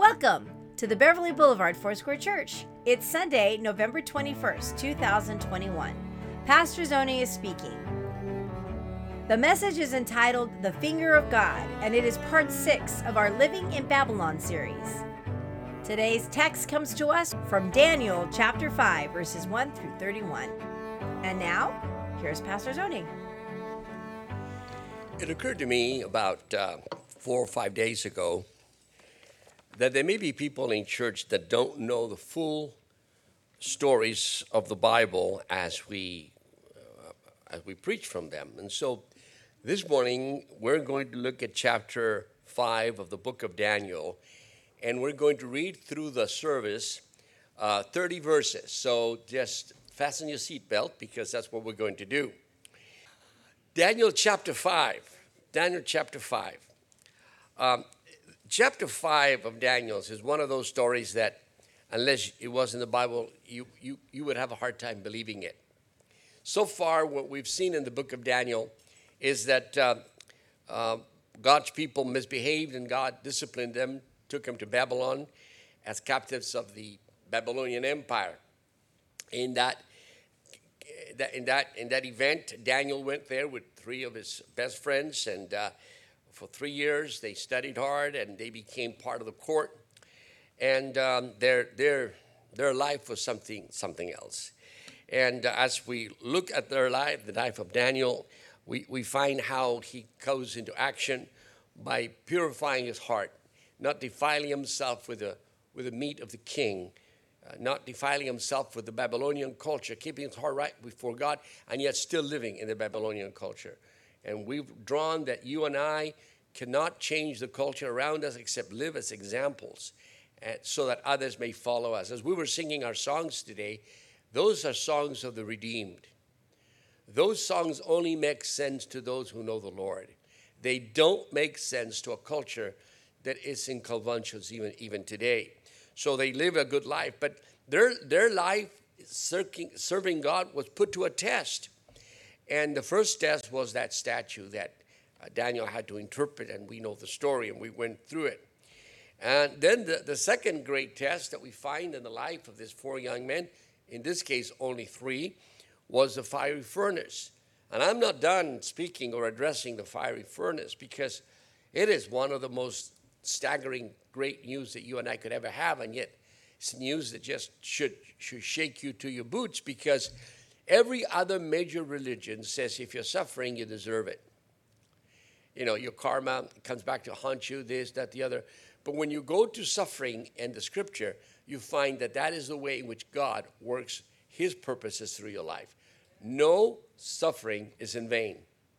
Welcome to the Beverly Boulevard Foursquare Church. It's Sunday, November 21st, 2021. Pastor Zoni is speaking. The message is entitled The Finger of God, and it is part 6 of our Living in Babylon series. Today's text comes to us from Daniel chapter 5, verses 1 through 31. And now, here's Pastor Zoni. It occurred to me about 4 or 5 days ago that there may be people in church that don't know the full stories of the Bible as we preach from them. And so this morning, we're going to look at chapter 5 of the book of Daniel, and we're going to read through the service 30 verses. So just fasten your seatbelt because that's what we're going to do. Daniel chapter 5. Chapter 5 of Daniel is one of those stories that, unless it was in the Bible, you would have a hard time believing it. So far, what we've seen in the book of Daniel is that God's people misbehaved and God disciplined them, took them to Babylon as captives of the Babylonian Empire. In that event, Daniel went there with 3 of his best friends, and for 3 years they studied hard and they became part of the court. And their life was something else. And as we look at their life, the life of Daniel, we find how he goes into action by purifying his heart, not defiling himself with the meat of the king, not defiling himself with the Babylonian culture, keeping his heart right before God, and yet still living in the Babylonian culture. And we've drawn that you and I cannot change the culture around us except live as examples, so that others may follow us. As we were singing our songs today, those are songs of the redeemed. Those songs only make sense to those who know the Lord. They don't make sense to a culture that is in convulsions even today. So they live a good life, but their life serving God was put to a test. And the first test was that statue that Daniel had to interpret, and we know the story, and we went through it. And then the second great test that we find in the life of these 4 young men, in this case only 3, was the fiery furnace. And I'm not done speaking or addressing the fiery furnace because it is one of the most staggering great news that you and I could ever have, and yet it's news that just should shake you to your boots, because every other major religion says if you're suffering, you deserve it. You know, your karma comes back to haunt you, this, that, the other. But when you go to suffering and the scripture, you find that is the way in which God works his purposes through your life. No suffering is in vain.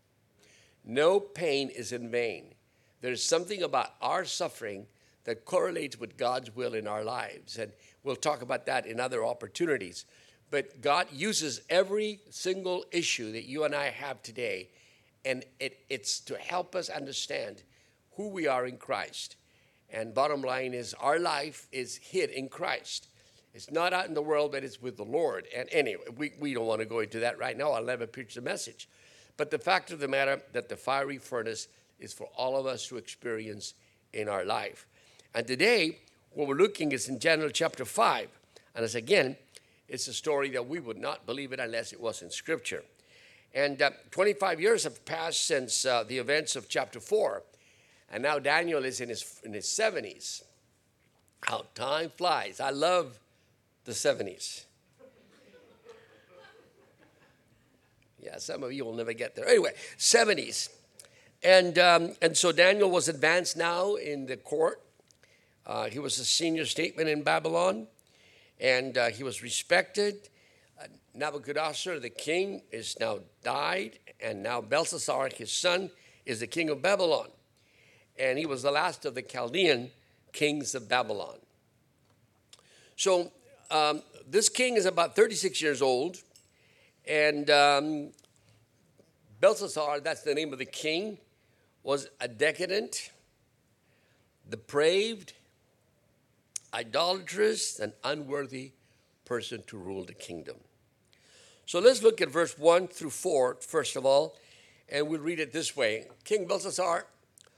No pain is in vain. There's something about our suffering that correlates with God's will in our lives. And we'll talk about that in other opportunities. But God uses every single issue that you and I have today, and it's to help us understand who we are in Christ. And bottom line is, our life is hid in Christ. It's not out in the world, but it's with the Lord. And anyway, we don't want to go into that right now. I'll never preach the message. But the fact of the matter that the fiery furnace is for all of us to experience in our life. And today, what we're looking is in Daniel chapter 5. And as again, it's a story that we would not believe it unless it was in Scripture. And 25 years have passed since the events of chapter 4. And now Daniel is in his 70s. How time flies. I love the 70s. Yeah, some of you will never get there. Anyway, 70s. And so Daniel was advanced now in the court. He was a senior statesman in Babylon, and he was respected. Nebuchadnezzar, the king, is now died, and now Belshazzar, his son, is the king of Babylon. And he was the last of the Chaldean kings of Babylon. So this king is about 36 years old, and Belshazzar, that's the name of the king, was a decadent, depraved, idolatrous, and unworthy person to rule the kingdom. So let's look at verse 1 through 4, first of all, and we'll read it this way. King Belshazzar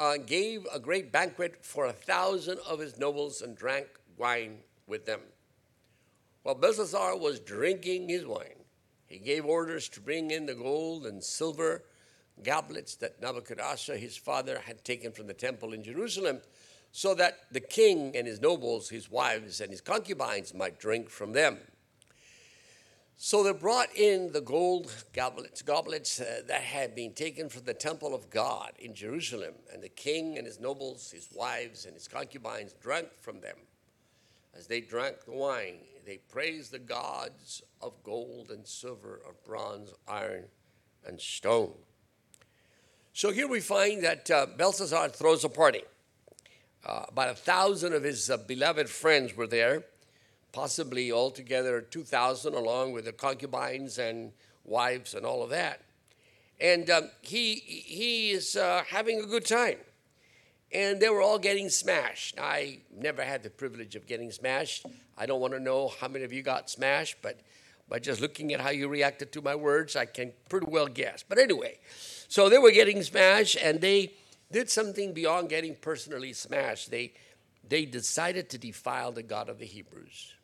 gave a great banquet for 1,000 of his nobles and drank wine with them. While Belshazzar was drinking his wine, he gave orders to bring in the gold and silver goblets that Nebuchadnezzar, his father, had taken from the temple in Jerusalem, so that the king and his nobles, his wives, and his concubines might drink from them. So they brought in the gold goblets that had been taken from the temple of God in Jerusalem, and the king and his nobles, his wives, and his concubines drank from them. As they drank the wine, they praised the gods of gold and silver, of bronze, iron, and stone. So here we find that Belshazzar throws a party. About 1,000 of his beloved friends were there, possibly altogether 2,000, along with the concubines and wives and all of that. And he is having a good time. And they were all getting smashed. I never had the privilege of getting smashed. I don't want to know how many of you got smashed, but by just looking at how you reacted to my words, I can pretty well guess. But anyway, so they were getting smashed, and they did something beyond getting personally smashed. They decided to defile the God of the Hebrews.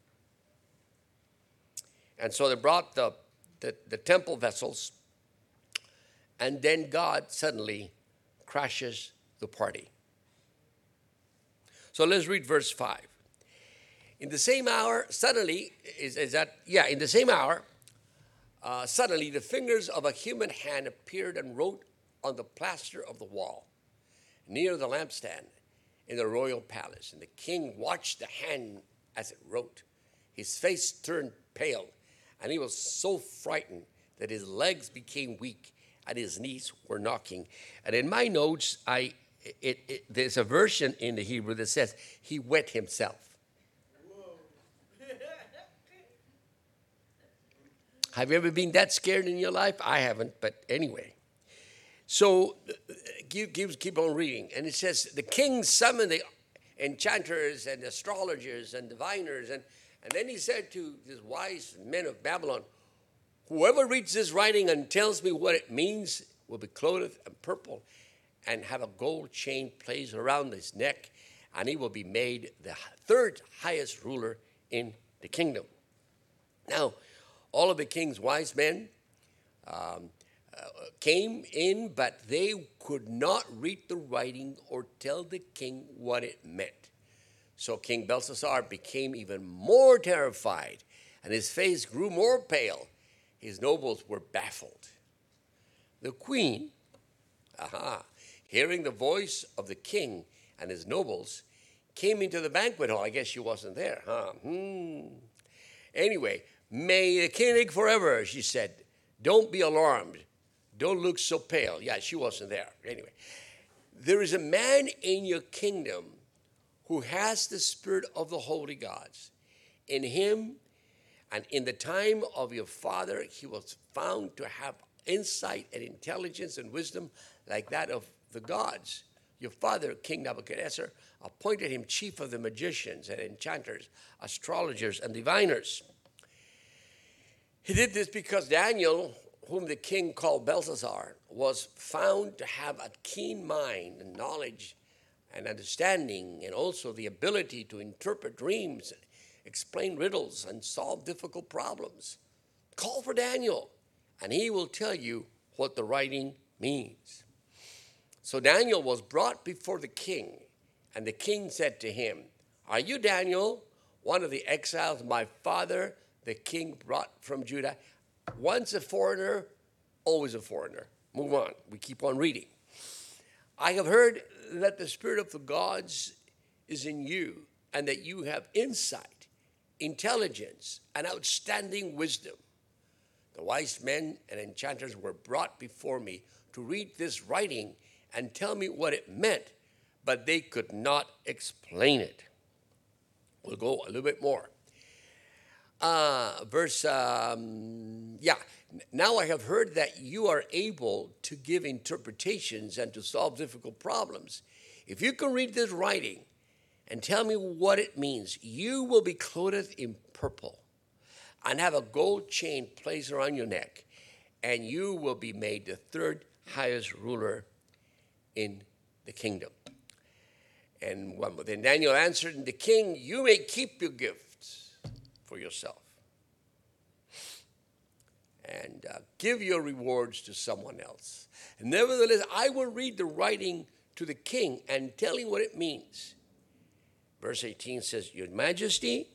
And so they brought the temple vessels, and then God suddenly crashes the party. So let's read verse 5. In the same hour, suddenly, suddenly the fingers of a human hand appeared and wrote on the plaster of the wall near the lampstand in the royal palace. And the king watched the hand as it wrote. His face turned pale, and he was so frightened that his legs became weak and his knees were knocking. And in my notes, there's a version in the Hebrew that says he wet himself. Have you ever been that scared in your life? I haven't, but anyway. So keep on reading. And it says, the king summoned the enchanters and astrologers and diviners. And then he said to these wise men of Babylon, whoever reads this writing and tells me what it means will be clothed in purple and have a gold chain placed around his neck, and he will be made the third highest ruler in the kingdom. Now, all of the king's wise men came in, but they could not read the writing or tell the king what it meant. So King Belshazzar became even more terrified, and his face grew more pale. His nobles were baffled. The queen, hearing the voice of the king and his nobles, came into the banquet hall. I guess she wasn't there, Anyway, may the king live forever, she said. Don't be alarmed. Don't look so pale. Yeah, she wasn't there. Anyway, there is a man in your kingdom who has the spirit of the holy gods. In him and in the time of your father, he was found to have insight and intelligence and wisdom like that of the gods. Your father, King Nebuchadnezzar, appointed him chief of the magicians and enchanters, astrologers, and diviners. He did this because Daniel, whom the king called Belshazzar, was found to have a keen mind and knowledge and understanding, and also the ability to interpret dreams, explain riddles, and solve difficult problems. Call for Daniel, and he will tell you what the writing means. So Daniel was brought before the king, and the king said to him, are you Daniel, one of the exiles my father, the king, brought from Judah? Once a foreigner, always a foreigner. Move on. We keep on reading. I have heard that the spirit of the gods is in you, and that you have insight, intelligence, and outstanding wisdom. The wise men and enchanters were brought before me to read this writing and tell me what it meant, but they could not explain it. We'll go a little bit more. Now I have heard that you are able to give interpretations and to solve difficult problems. If you can read this writing and tell me what it means, you will be clothed in purple and have a gold chain placed around your neck, and you will be made the third highest ruler in the kingdom. And then Daniel answered the king, you may keep your gifts for yourself and give your rewards to someone else. And nevertheless, I will read the writing to the king and tell him what it means. Verse 18 says, Your Majesty,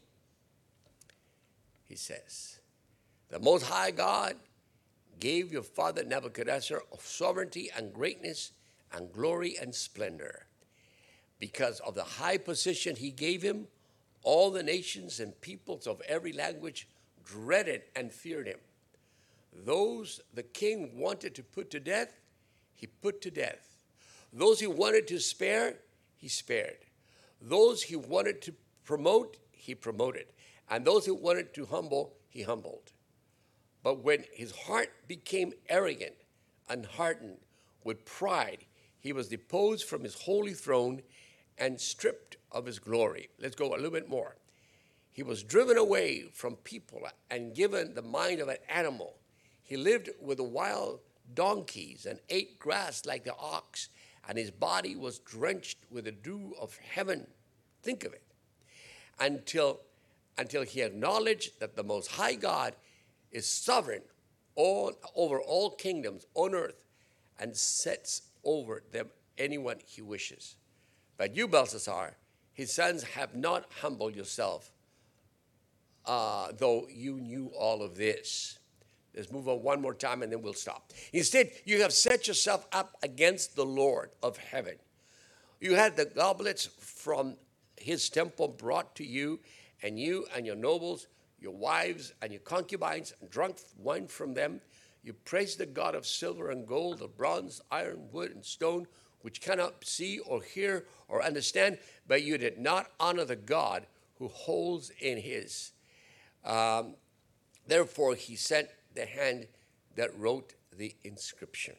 he says, the Most High God gave your father Nebuchadnezzar sovereignty and greatness and glory and splendor. Because of the high position he gave him, all the nations and peoples of every language dreaded and feared him. Those the king wanted to put to death, he put to death. Those he wanted to spare, he spared. Those he wanted to promote, he promoted. And those he wanted to humble, he humbled. But when his heart became arrogant and hardened with pride, he was deposed from his holy throne and stripped of his glory. Let's go a little bit more. He was driven away from people and given the mind of an animal. He lived with the wild donkeys and ate grass like the ox, and his body was drenched with the dew of heaven. Think of it. Until he acknowledged that the Most High God is sovereign over all kingdoms on earth and sets over them anyone he wishes. But you, Belshazzar, his sons, have not humbled yourself, though you knew all of this. Let's move on one more time and then we'll stop. Instead, you have set yourself up against the Lord of heaven. You had the goblets from his temple brought to you, and you and your nobles, your wives and your concubines, drunk wine from them. You praised the God of silver and gold, of bronze, iron, wood, and stone, which cannot see or hear or understand, but you did not honor the God who holds in his. Therefore, he sent the hand that wrote the inscription.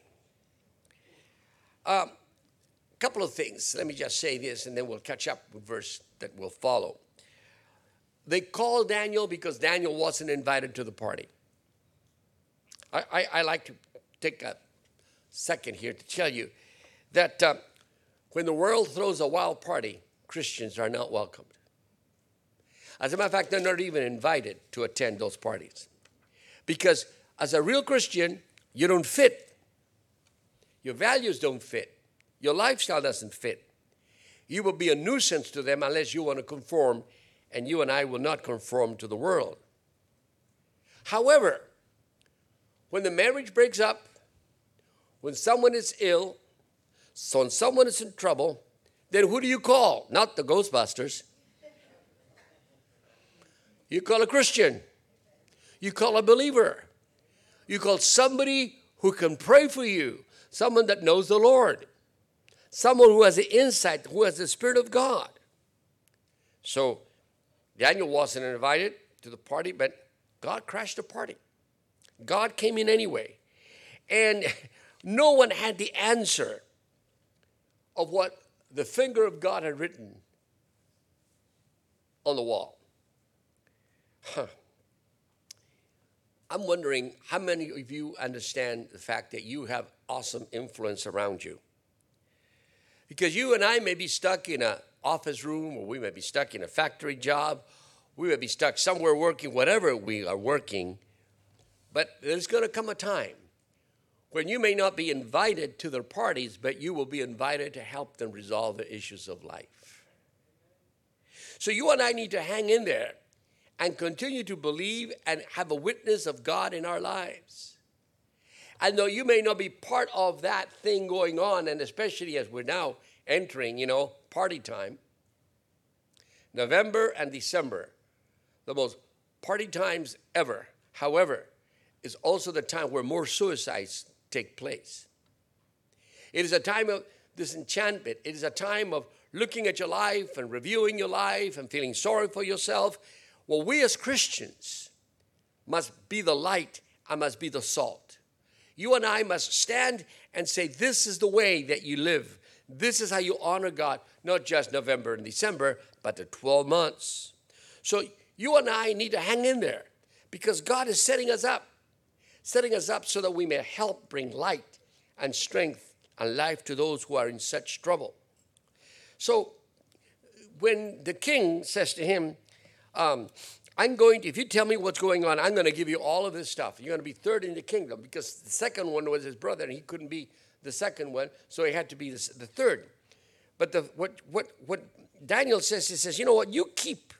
A couple of things. Let me just say this, and then we'll catch up with verse that will follow. They called Daniel because Daniel wasn't invited to the party. I like to take a second here to tell you that when the world throws a wild party, Christians are not welcomed. As a matter of fact, they're not even invited to attend those parties. Because as a real Christian, you don't fit. Your values don't fit. Your lifestyle doesn't fit. You will be a nuisance to them unless you want to conform, and you and I will not conform to the world. However, when the marriage breaks up, when someone is ill, when someone is in trouble, then who do you call? Not the Ghostbusters. You call a Christian. You call a believer. You call somebody who can pray for you, someone that knows the Lord, someone who has the insight, who has the Spirit of God. So Daniel wasn't invited to the party, but God crashed the party. God came in anyway. And no one had the answer of what the finger of God had written on the wall. I'm wondering how many of you understand the fact that you have awesome influence around you. Because you and I may be stuck in an office room, or we may be stuck in a factory job. We may be stuck somewhere working, whatever we are working. But there's going to come a time when you may not be invited to their parties, but you will be invited to help them resolve the issues of life. So you and I need to hang in there and continue to believe and have a witness of God in our lives. And though you may not be part of that thing going on, and especially as we're now entering, party time, November and December, the most party times ever, however, is also the time where more suicides take place. It is a time of disenchantment. It is a time of looking at your life and reviewing your life and feeling sorry for yourself. Well, we as Christians must be the light and must be the salt. You and I must stand and say, this is the way that you live. This is how you honor God, not just November and December, but the 12 months. So you and I need to hang in there because God is setting us up so that we may help bring light and strength and life to those who are in such trouble. So when the king says to him, if you tell me what's going on, I'm going to give you all of this stuff. You're going to be third in the kingdom, because the second one was his brother, and he couldn't be the second one, so he had to be the third. But what Daniel says, he says, you know what, you keep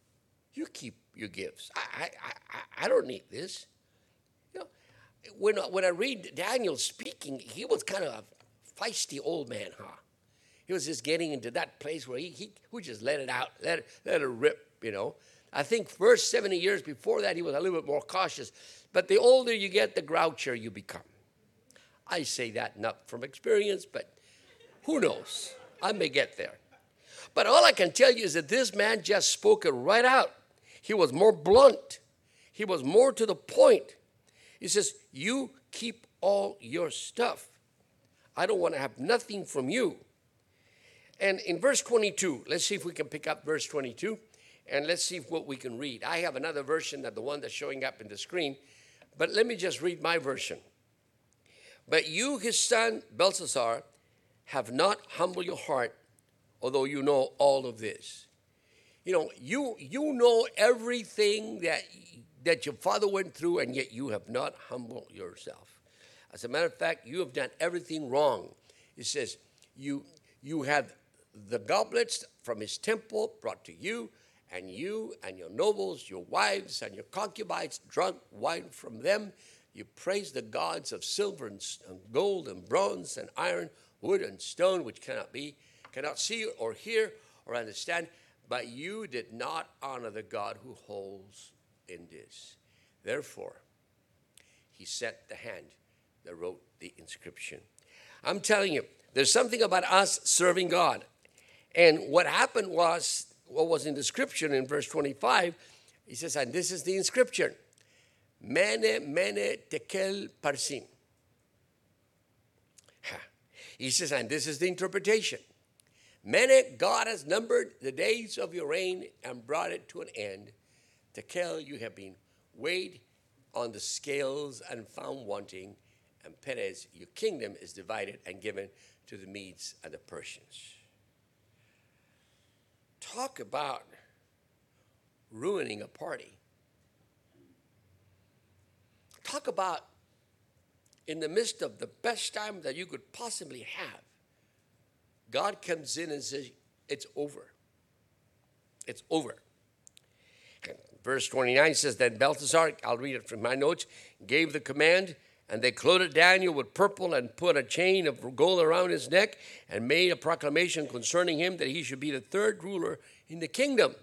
your gifts. I don't need this. You know, when I read Daniel speaking, he was kind of a feisty old man, huh? He was just getting into that place where he would just let it out, let it rip, you know. I think first 70 years before that, he was a little bit more cautious. But the older you get, the grouchier you become. I say that not from experience, but who knows? I may get there. But all I can tell you is that this man just spoke it right out. He was more blunt. He was more to the point. He says, you keep all your stuff. I don't want to have nothing from you. And in verse 22, let's see if we can pick up verse 22, and let's see what we can read. I have another version than the one that's showing up in the screen, but let me just read my version. But you, his son Belshazzar, have not humbled your heart, although you know all of this. You know, you know everything that your father went through, and yet you have not humbled yourself. As a matter of fact, you have done everything wrong. It says, you have the goblets from his temple brought to you and your nobles, your wives, and your concubines drunk wine from them. You praise the gods of silver and gold and bronze and iron, wood and stone, which cannot see or hear or understand. But you did not honor the God who holds in this. Therefore, he set the hand that wrote the inscription. I'm telling you, there's something about us serving God. And what happened was, what was in the scripture in verse 25, he says, and this is the inscription, Mene Tekel Parsin. He says, and this is the interpretation. Mene, God has numbered the days of your reign and brought it to an end. Tekel, you have been weighed on the scales and found wanting. And Perez, your kingdom is divided and given to the Medes and the Persians. Talk about ruining a party. Talk about in the midst of the best time that you could possibly have, God comes in and says, it's over. It's over. And verse 29 says, then Belshazzar, I'll read it from my notes, gave the command, and they clothed Daniel with purple and put a chain of gold around his neck and made a proclamation concerning him that he should be the third ruler in the kingdom.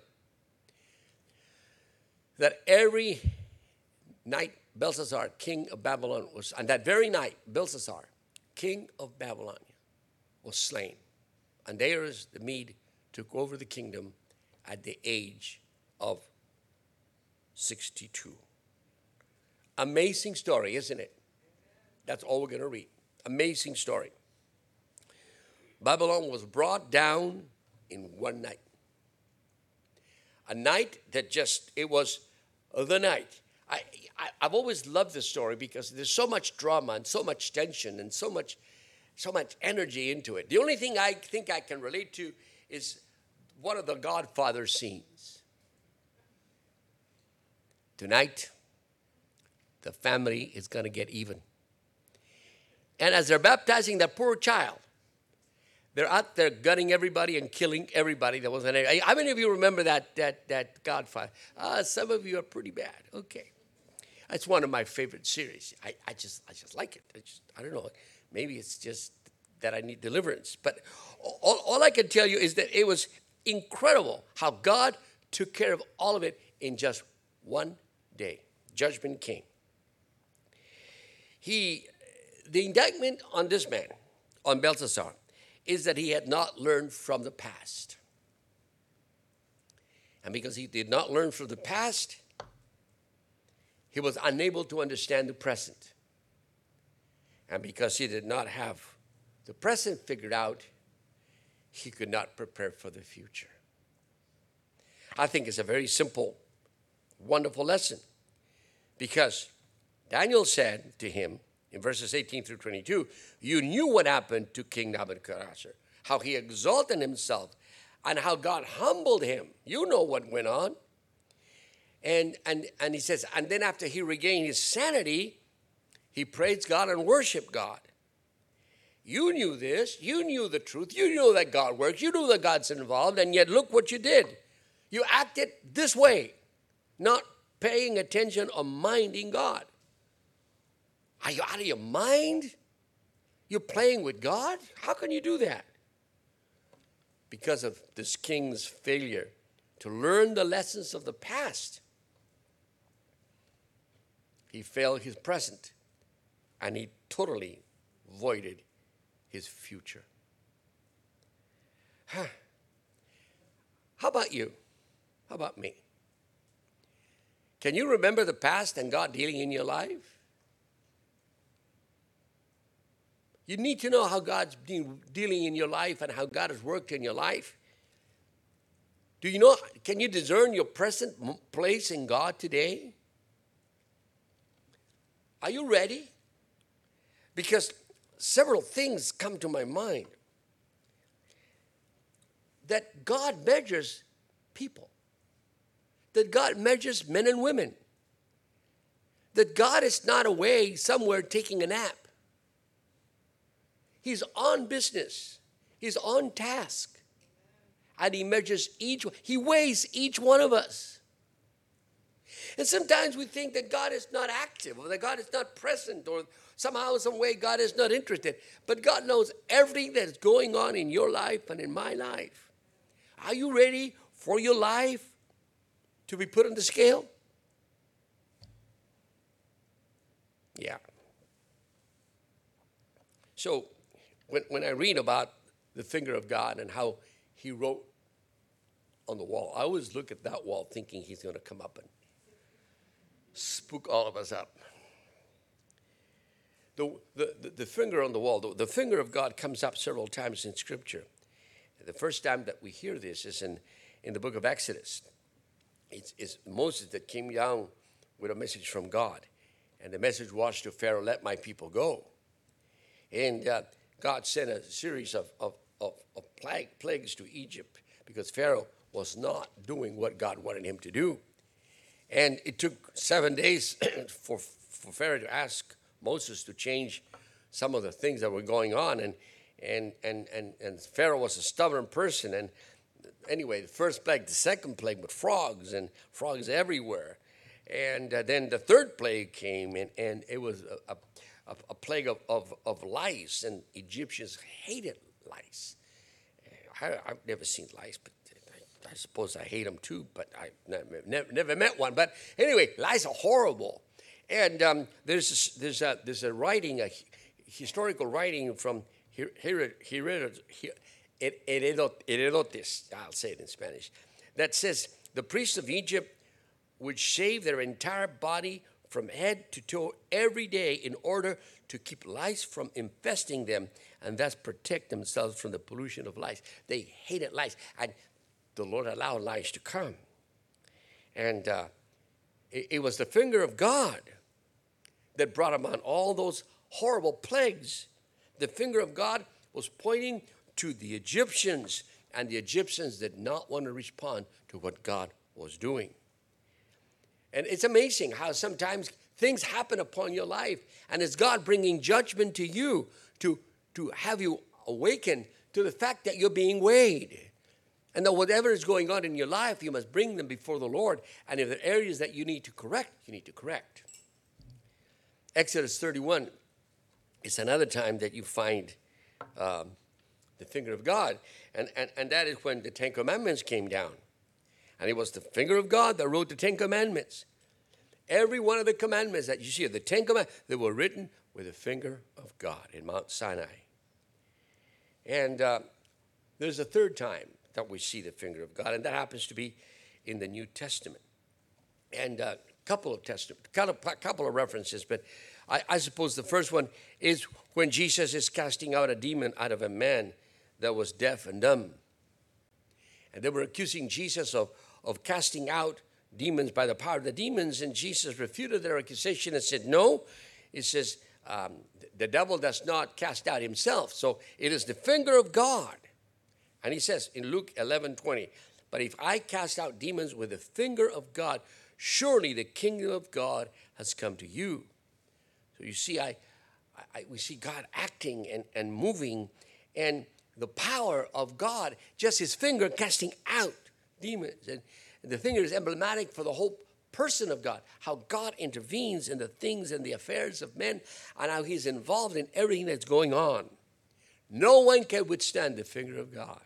That every night Belshazzar, king of Babylon, was, and that very night Belshazzar, king of Babylon, was slain. And Darius the Mede took over the kingdom at the age of 62. Amazing story, isn't it? That's all we're going to read. Amazing story. Babylon was brought down in one night. A night that it was the night. I've always loved this story because there's so much drama and so much tension and so much energy into it. The only thing I think I can relate to is one of the Godfather scenes. Tonight, the family is going to get even. And as they're baptizing that poor child, they're out there gutting everybody and killing everybody that wasn't there. How many of you remember that Godfather? Some of you are pretty bad. Okay. That's one of my favorite series. I just like it. I don't know. Maybe it's just that I need deliverance. But all I can tell you is that it was incredible how God took care of all of it in just one day. Judgment came. The indictment on this man, on Belshazzar, is that he had not learned from the past. And because he did not learn from the past, he was unable to understand the present. And because he did not have the present figured out, he could not prepare for the future. I think it's a very simple, wonderful lesson. Because Daniel said to him, In verses 18 through 22, you knew what happened to King Nebuchadnezzar, how he exalted himself, and how God humbled him. You know what went on. And he says, and then after he regained his sanity, he praised God and worshiped God. You knew this. You knew the truth. You knew that God works. You knew that God's involved. And yet look what you did. You acted this way, not paying attention or minding God. Are you out of your mind? You're playing with God? How can you do that? Because of this king's failure to learn the lessons of the past. He failed his present, and he totally voided his future. How about you? How about me? Can you remember the past and God dealing in your life? You need to know how God's dealing in your life and how God has worked in your life. Do you know, can you discern your present place in God today? Are you ready? Because several things come to my mind. That God measures people. That God measures men and women. That God is not away somewhere taking a nap. He's on business. He's on task. And he measures he weighs each one of us. And sometimes we think that God is not active or that God is not present or somehow, some way, God is not interested. But God knows everything that's going on in your life and in my life. Are you ready for your life to be put on the scale? Yeah. So, when I read about the finger of God and how he wrote on the wall, I always look at that wall thinking he's going to come up and spook all of us up. The finger on the wall, the finger of God comes up several times in Scripture. The first time that we hear this is in the book of Exodus. It's Moses that came down with a message from God. And the message was to Pharaoh, let my people go. And God sent a series of plagues to Egypt because Pharaoh was not doing what God wanted him to do. And it took 7 days for Pharaoh to ask Moses to change some of the things that were going on. And Pharaoh was a stubborn person. And anyway, the first plague, the second plague with frogs and frogs everywhere. And then the third plague came, and it was a plague of lice, and Egyptians hated lice. I've never seen lice, but I suppose I hate them too, but I never met one. But anyway, lice are horrible. And there's a writing, a historical writing from Herodotus, I'll say it in Spanish, that says the priests of Egypt would shave their entire body from head to toe every day in order to keep lice from infesting them and thus protect themselves from the pollution of lice. They hated lice, and the Lord allowed lice to come. And it was the finger of God that brought upon all those horrible plagues. The finger of God was pointing to the Egyptians, and the Egyptians did not want to respond to what God was doing. And it's amazing how sometimes things happen upon your life, and it's God bringing judgment to you to have you awaken to the fact that you're being weighed. And that whatever is going on in your life, you must bring them before the Lord. And if there are areas that you need to correct, you need to correct. Exodus 31 is another time that you find the finger of God. And that is when the Ten Commandments came down. And it was the finger of God that wrote the Ten Commandments. Every one of the commandments that you see, the Ten Commandments, they were written with the finger of God in Mount Sinai. And there's a third time that we see the finger of God, and that happens to be in the New Testament. And a couple of references, but I suppose the first one is when Jesus is casting out a demon out of a man that was deaf and dumb. And they were accusing Jesus of casting out demons by the power of the demons, and Jesus refuted their accusation and said, no. It says, the devil does not cast out himself. So it is the finger of God. And he says in Luke 11:20, but if I cast out demons with the finger of God, surely the kingdom of God has come to you. So you see, we see God acting and moving, and the power of God, just his finger casting out demons. And the finger is emblematic for the whole person of God, how God intervenes in the things and the affairs of men, and how he's involved in everything that's going on. No one can withstand the finger of God.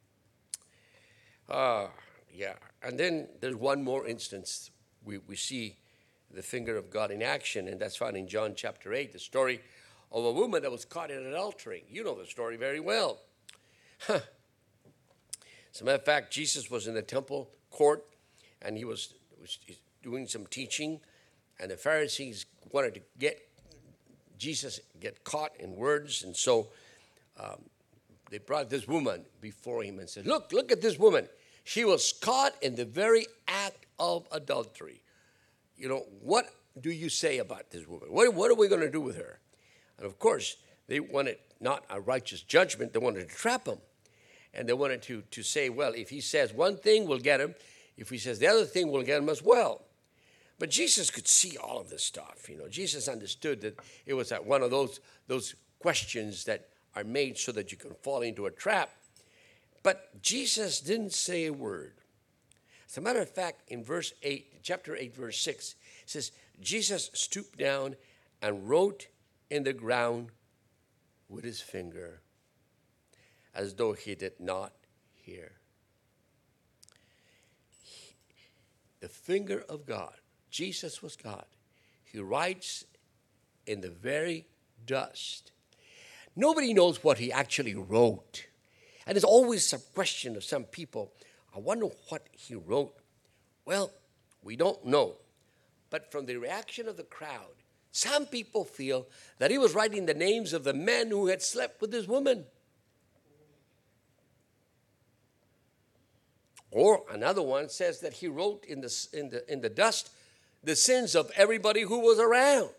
Yeah. And then there's one more instance. We see the finger of God in action, and that's found in John chapter 8, the story of a woman that was caught in adultery. You know the story very well. As a matter of fact, Jesus was in the temple court, and he was doing some teaching, and the Pharisees wanted to get Jesus get caught in words, and so they brought this woman before him and said, look at this woman. She was caught in the very act of adultery. You know, what do you say about this woman? What are we going to do with her? And of course, they wanted not a righteous judgment. They wanted to trap him. And they wanted to say, well, if he says one thing, we'll get him. If he says the other thing, we'll get him as well. But Jesus could see all of this stuff. You know, Jesus understood that it was one of those questions that are made so that you can fall into a trap. But Jesus didn't say a word. As a matter of fact, in verse 8, chapter 8, verse 6, it says, Jesus stooped down and wrote in the ground with his finger, as though he did not hear. The finger of God. Jesus was God. He writes in the very dust. Nobody knows what he actually wrote. And there's always some question of some people. I wonder what he wrote. Well, we don't know. But from the reaction of the crowd, some people feel that he was writing the names of the men who had slept with this woman. Or another one says that he wrote in the dust the sins of everybody who was around.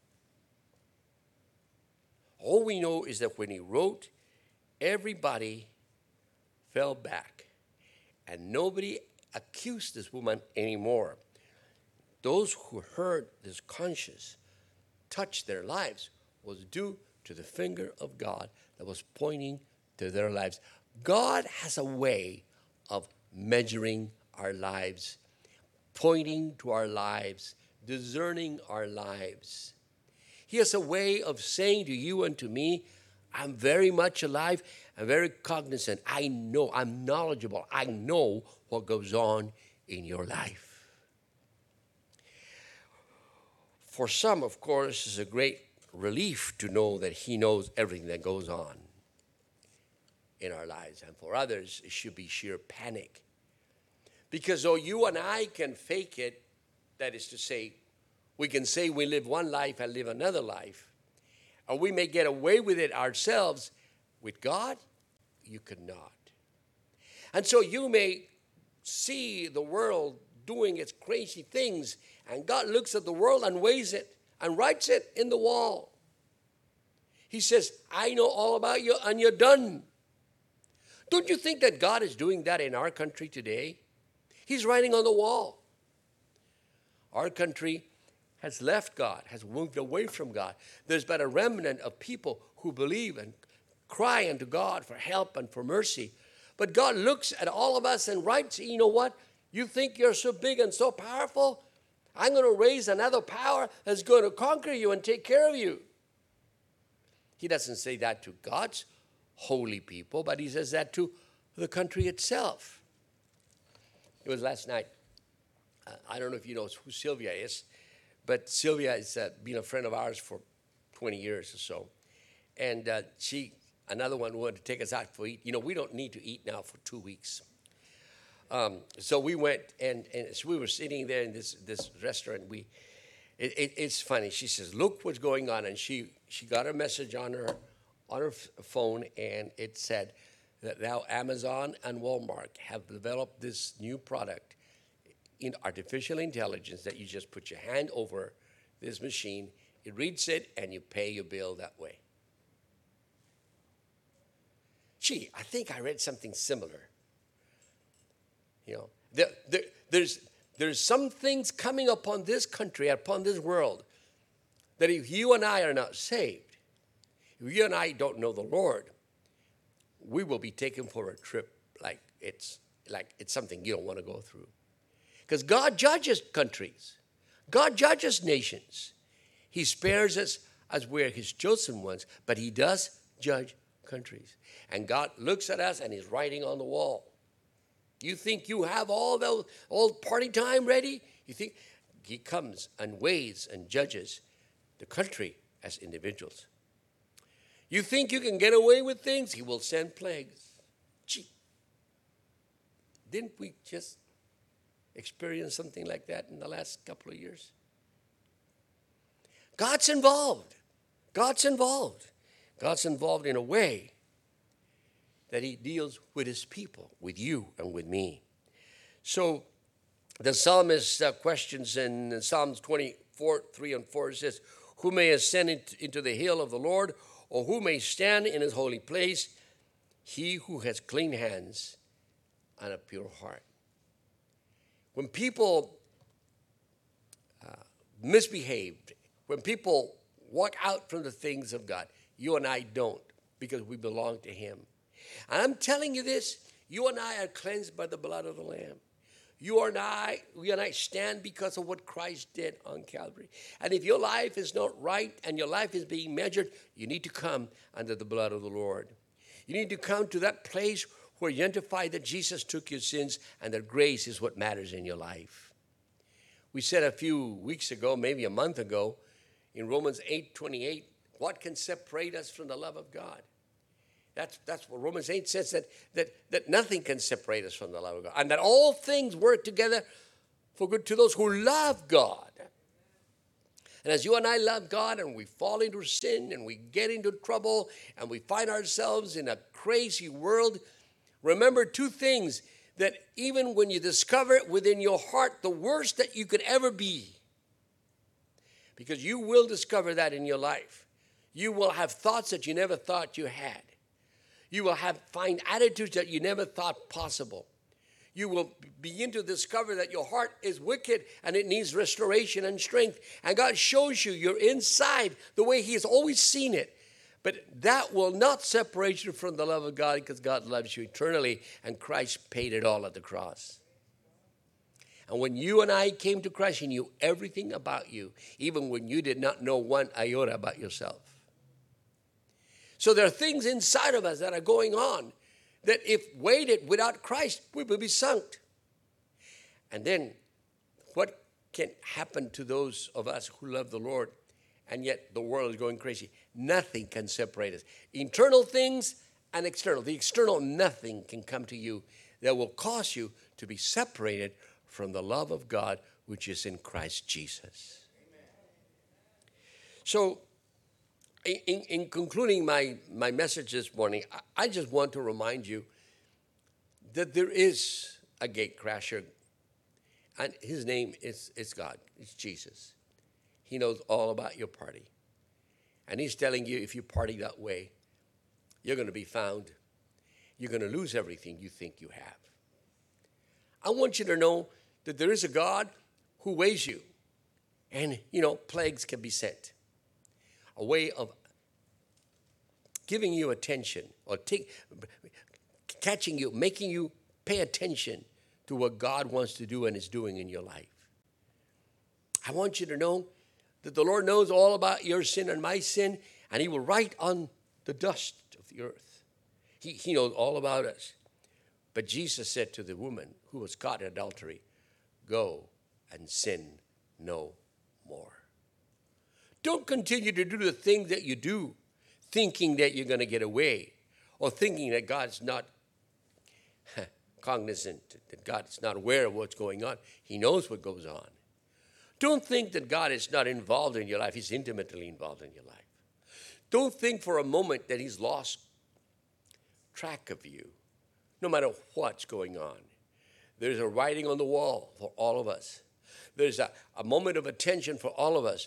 All we know is that when he wrote, everybody fell back, and nobody accused this woman anymore. Those who heard this conscience touch their lives was due to the finger of God that was pointing to their lives. God has a way of measuring our lives, pointing to our lives, discerning our lives. He has a way of saying to you and to me, I'm very much alive. I'm very cognizant. I know, I'm knowledgeable. I know what goes on in your life. For some, of course, it's a great relief to know that he knows everything that goes on in our lives. And for others, it should be sheer panic. Because though you and I can fake it, that is to say, we can say we live one life and live another life, or we may get away with it ourselves. With God, you could not. And so you may see the world doing its crazy things, and God looks at the world and weighs it and writes it in the wall. He says, I know all about you, and you're done. Don't you think that God is doing that in our country today? He's writing on the wall. Our country has left God, has moved away from God. There's been a remnant of people who believe and cry unto God for help and for mercy. But God looks at all of us and writes, you know what? You think you're so big and so powerful? I'm going to raise another power that's going to conquer you and take care of you. He doesn't say that to God's holy people, but he says that to the country itself. It was last night. I don't know if you know who Sylvia is, but Sylvia has been a friend of ours for 20 years or so. And another one wanted to take us out for eat. You know, we don't need to eat now for 2 weeks. So we went, and so we were sitting there in this restaurant. It's funny. She says, look what's going on. And she got a message on her phone, and it said that now Amazon and Walmart have developed this new product in artificial intelligence that you just put your hand over this machine It reads it, and you pay your bill that way. Gee, I think I read something similar. You know, there's some things coming upon this country, upon this world, that if you and I are not saved, if you and I don't know the Lord, we will be taken for a trip like it's something you don't want to go through. Because God judges countries. God judges nations. He spares us as we're his chosen ones, but he does judge countries. And God looks at us and he's writing on the wall. You think you have all party time ready? You think he comes and weighs and judges the country as individuals. You think you can get away with things? He will send plagues. Gee, didn't we just experience something like that in the last couple of years? God's involved. God's involved. God's involved in a way that he deals with his people, with you and with me. So the psalmist questions in Psalms 24, 3 and 4, it says, who may ascend into the hill of the Lord, or who may stand in his holy place? He who has clean hands and a pure heart. When people misbehaved, when people walk out from the things of God, you and I don't, because we belong to him. And I'm telling you this, you and I are cleansed by the blood of the Lamb. We and I stand because of what Christ did on Calvary. And if your life is not right and your life is being measured, you need to come under the blood of the Lord. You need to come to that place where you identify that Jesus took your sins and that grace is what matters in your life. We said a few weeks ago, maybe a month ago, in Romans 8:28, what can separate us from the love of God? That's what Romans 8 says, that nothing can separate us from the love of God. And that all things work together for good to those who love God. And as you and I love God and we fall into sin and we get into trouble and we find ourselves in a crazy world, remember two things, that even when you discover it within your heart, the worst that you could ever be, because you will discover that in your life. You will have thoughts that you never thought you had. You will find attitudes that you never thought possible. You will begin to discover that your heart is wicked and it needs restoration and strength. And God shows you your inside the way he has always seen it. But that will not separate you from the love of God, because God loves you eternally and Christ paid it all at the cross. And when you and I came to Christ, he knew everything about you, even when you did not know one iota about yourself. So there are things inside of us that are going on that if weighted without Christ, we will be sunk. And then what can happen to those of us who love the Lord and yet the world is going crazy? Nothing can separate us. Internal things and external. The external, nothing can come to you that will cause you to be separated from the love of God which is in Christ Jesus. Amen. So, in concluding my message this morning, I just want to remind you that there is a gate crasher, and his name is God. It's Jesus. He knows all about your party. And he's telling you, if you party that way, you're going to be found. You're going to lose everything you think you have. I want you to know that there is a God who weighs you. And, plagues can be sent. A way of giving you attention or catching you, making you pay attention to what God wants to do and is doing in your life. I want you to know that the Lord knows all about your sin and my sin, and he will write on the dust of the earth. He knows all about us. But Jesus said to the woman who was caught in adultery, go and sin no more. Don't continue to do the things that you do, thinking that you're going to get away, or thinking that God's not cognizant, that God's not aware of what's going on. He knows what goes on. Don't think that God is not involved in your life. He's intimately involved in your life. Don't think for a moment that he's lost track of you, no matter what's going on. There's a writing on the wall for all of us. There's a moment of attention for all of us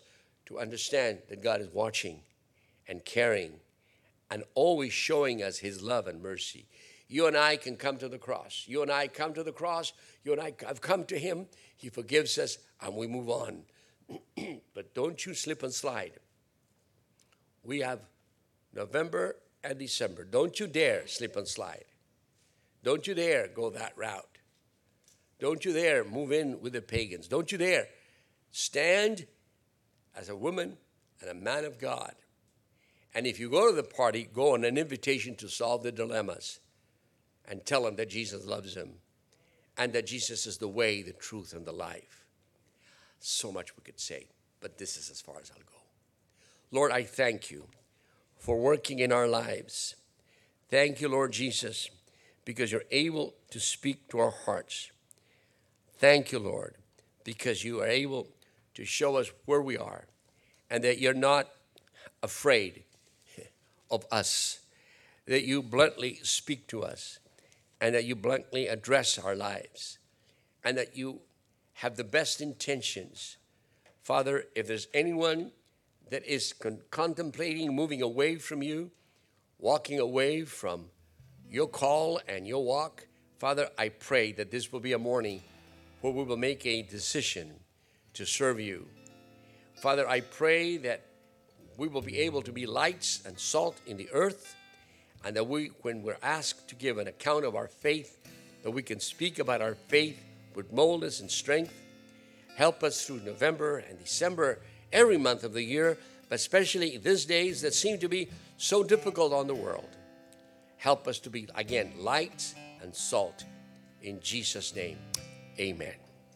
to understand that God is watching and caring and always showing us his love and mercy. You and I can come to the cross. You and I come to the cross. You and I have come to him. He forgives us and we move on. But don't you slip and slide. We have November and December. Don't you dare slip and slide. Don't you dare go that route. Don't you dare move in with the pagans. Don't you dare stand as a woman and a man of God. And if you go to the party, go on an invitation to solve the dilemmas and tell them that Jesus loves them and that Jesus is the way, the truth, and the life. So much we could say, but this is as far as I'll go. Lord, I thank you for working in our lives. Thank you, Lord Jesus, because you're able to speak to our hearts. Thank you, Lord, because you are able to show us where we are and that you're not afraid of us, that you bluntly speak to us and that you bluntly address our lives and that you have the best intentions. Father, if there's anyone that is contemplating moving away from you, walking away from your call and your walk, Father, I pray that this will be a morning where we will make a decision to serve you. Father, I pray that we will be able to be lights and salt in the earth, and that when we're asked to give an account of our faith, that we can speak about our faith with boldness and strength. Help us through November and December, every month of the year, but especially these days that seem to be so difficult on the world. Help us to be, again, light and salt. In Jesus' name, amen.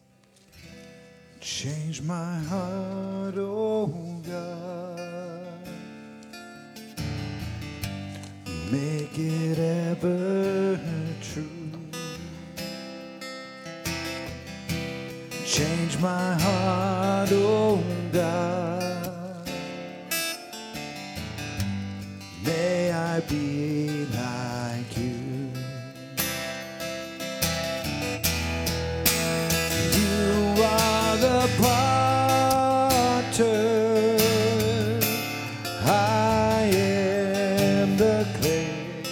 Change my heart, oh God. Make it ever true. Change my heart, oh God. May I be like you. You are the potter, I am the clay.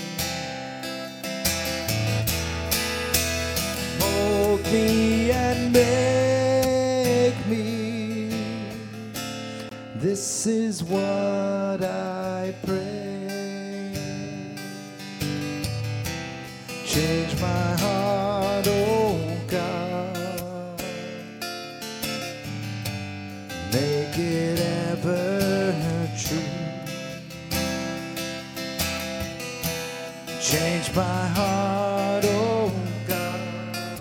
Mold me and make me. This is what I pray. Change my heart, oh God. Make it ever true. Change my heart, oh God.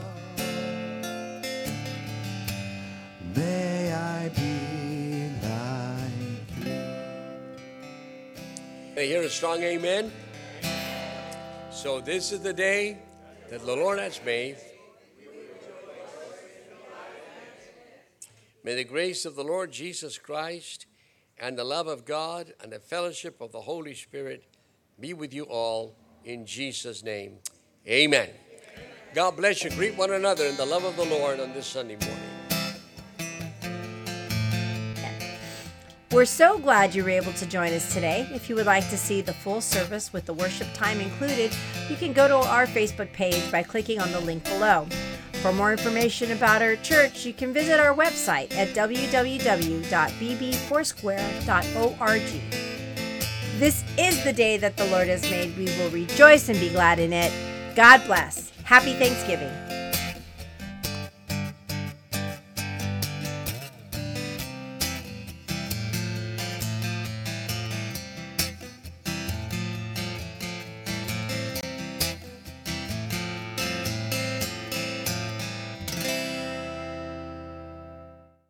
May I be like you. May I hear a strong amen? So this is the day that the Lord has made. May the grace of the Lord Jesus Christ and the love of God and the fellowship of the Holy Spirit be with you all in Jesus' name. Amen. God bless you. Greet one another in the love of the Lord on this Sunday morning. We're so glad you were able to join us today. If you would like to see the full service with the worship time included, you can go to our Facebook page by clicking on the link below. For more information about our church, you can visit our website at www.bbfoursquare.org. This is the day that the Lord has made. We will rejoice and be glad in it. God bless. Happy Thanksgiving.